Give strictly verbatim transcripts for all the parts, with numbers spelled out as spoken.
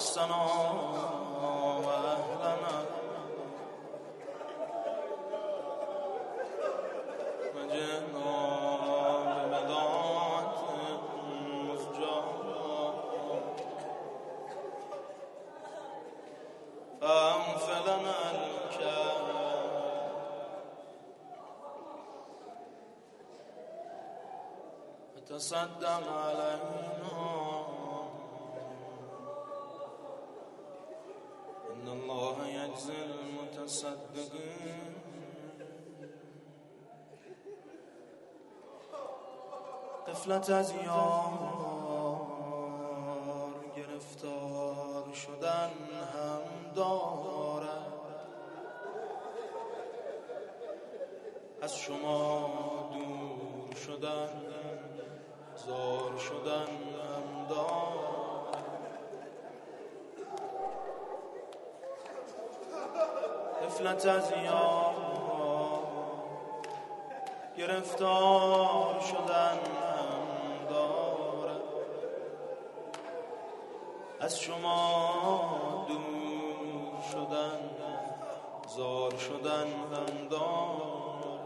نفسنا و اهلنا و جئنا ببضاعة مزجاة فاغفر لنا الكيل وتصدق علينا إن الله يجزي المتصدقين. غفلت از یار گرفتار شدن هم دارد، از شما دور شدن زار شدن هم دارد. غفلت از یار گرفتار شدن هم دارد، از شما دور شدن زار شدن هم دارد.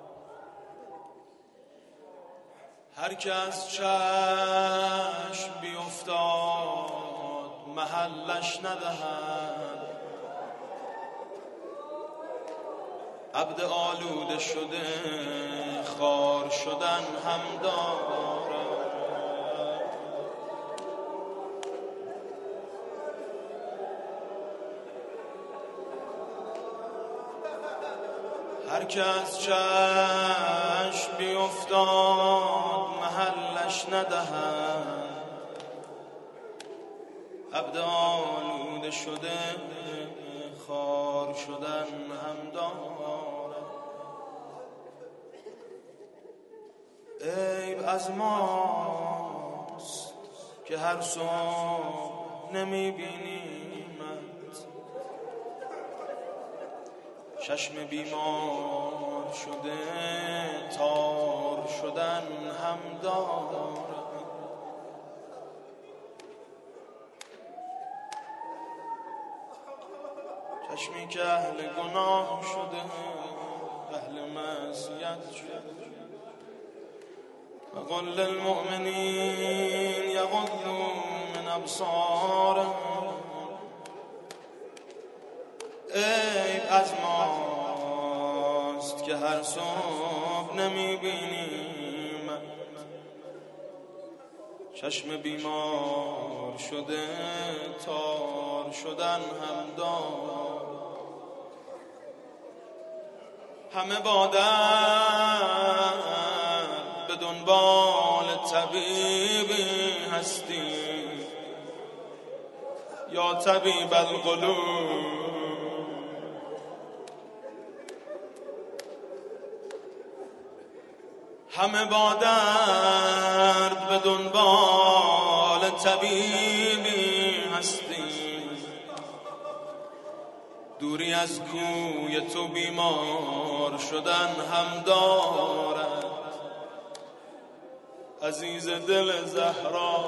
هر که از چشم بیفتاد محلش ندهد، عبد آلوده شده خار شدن هم دارد. هر که از چشم بیفتاد محلش ندهد، عبد آلوده شده خار شدن هم دارد. عیب از ماست که هر صبح نمیبینیمت، چشم بیمار شده تار شدن هم دارد. چشمی که اهل گناه شده اهل معصیت شده. و قل للمؤمنین یغضوا من ابصارهم. عیب از ماست که هر صبح نمیبینیم، چشم بیمار شده تار شدن هم دارد. همه بادن به دنبال طبیبی هستی، یا طبیب القلوب. همه با درد به دنبال طبیبی هستی، دوری از کوی تو بیمار شدن هم دارد. عزیز دل زهرا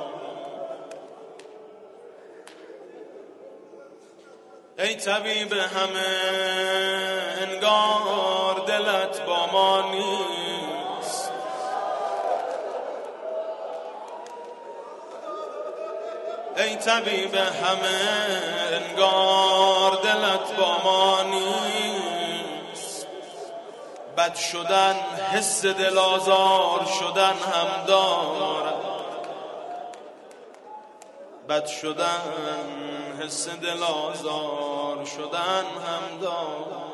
ای طبیب همه، انگار دلت با ما نیست. ای طبیب همه، انگار دلت با ما نیست. بد شدن حس دل آزار شدن هم دارد. بد شدن حس دل آزار شدن هم دارد.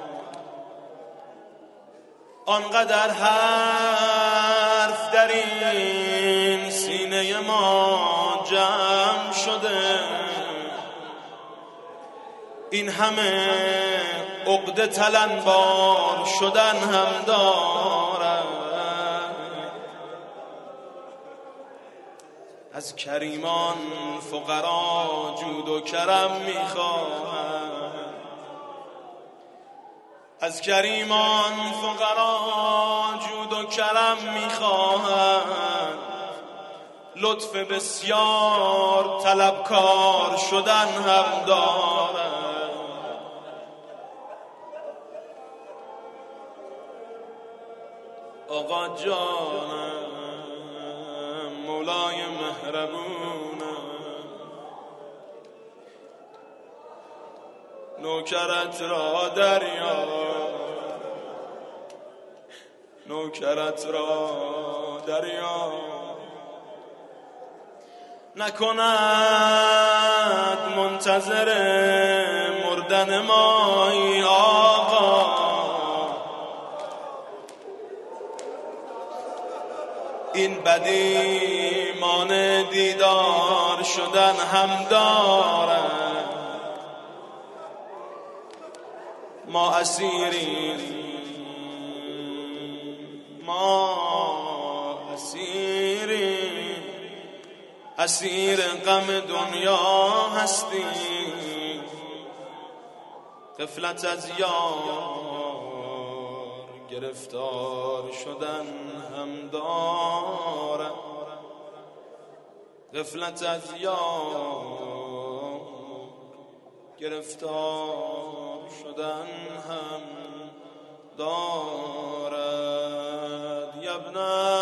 آنقدر حرف در این سینه ما جمع شده، این همه عقده تلنبار شدن هم دارد. از کریمان فقرا جود و کرم میخواهند، از کریمان فقرا جود و کرم میخواهند. لطف بسیار طلبکار شدن هم دارد. آقا جانم مولای مهربونم، نوکرت را دریا، نوکرت را دریا، نکند منتظر مردن مایی آقا. این بدی مان دیدار شدن هم دارد. ما اسیریم، ما اسیریم، اسیر غم دنیا هستیم. غفلت از یار گرفتار شدن هم دارد. غفلت از یار گرفتار شدن هم دارد. یبنه